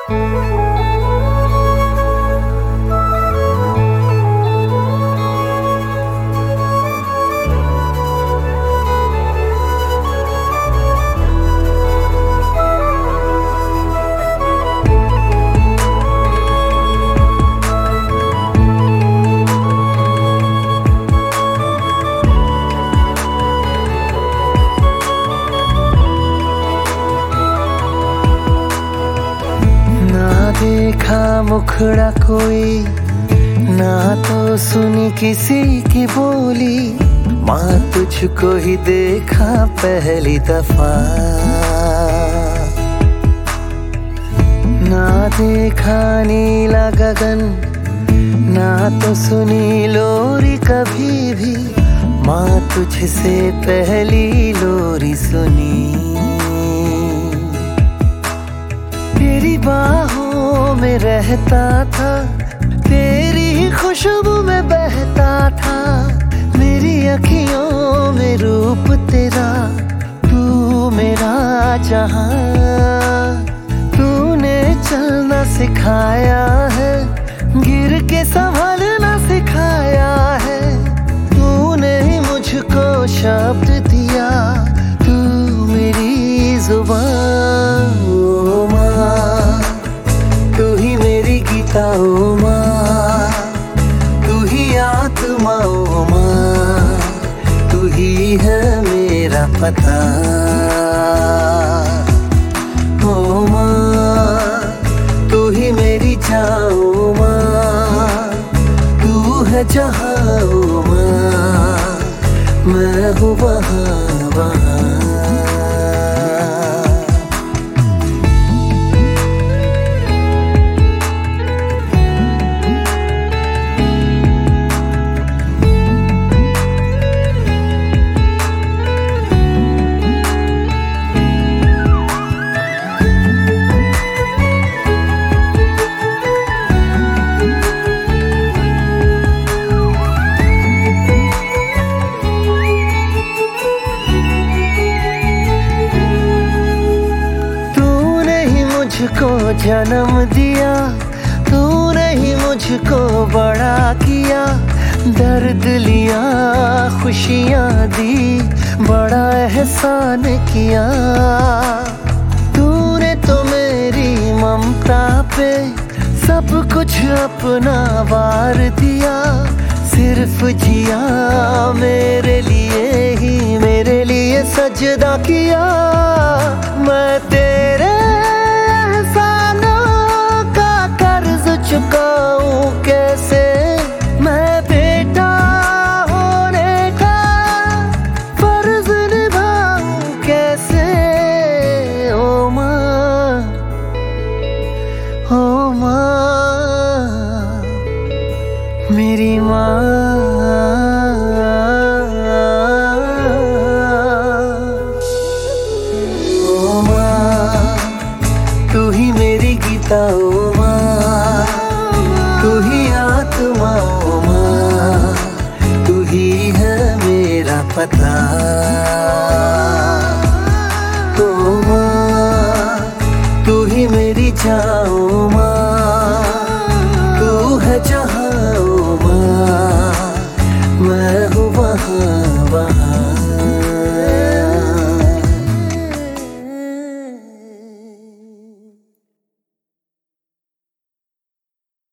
देखा मुखड़ा कोई ना तो सुनी किसी की बोली, माँ तुझको ही देखा पहली दफा। ना देखा नीला गगन, ना तो सुनी लोरी कभी भी, माँ तुझसे पहली लोरी सुनी। तेरी बाहों में रहता था, तेरी ही खुशबू में बहता था, मेरी अखियों में रूप तेरा, तू मेरा जहां। तूने चलना सिखाया है, गिर के संभलना सिखाया है, तूने ही मुझको शब्द दिया, तू मेरी जुबान। ओ माँ, तू ही मेरी गीता, ओ माँ, तू ही आत्मा, ओ माँ, तू ही है मेरा पता। ओ माँ, तू ही मेरी जान, ओ माँ, तू है जहाँ, ओ माँ, मैं हूँ वहाँ वहाँ। मुझको जन्म दिया, तूने ही मुझको बड़ा किया, दर्द लिया खुशियाँ दी, बड़ा एहसान किया। तूने तो मेरी ममता पे सब कुछ अपना वार दिया, सिर्फ जिया मेरे लिए ही, मेरे लिए सजदा किया। मैं तेरे चुकाऊं कैसे, मैं बेटा होने का फर्ज निभाऊं कैसे। ओ माँ, ओ माँ, मेरी माँ। ओ माँ, तू ही मेरी गीता, ओ माँ, तू ही आत्मा, ओ माँ, तू ही है मेरा पता। ओ माँ, तू ही मेरी जान, ओ माँ,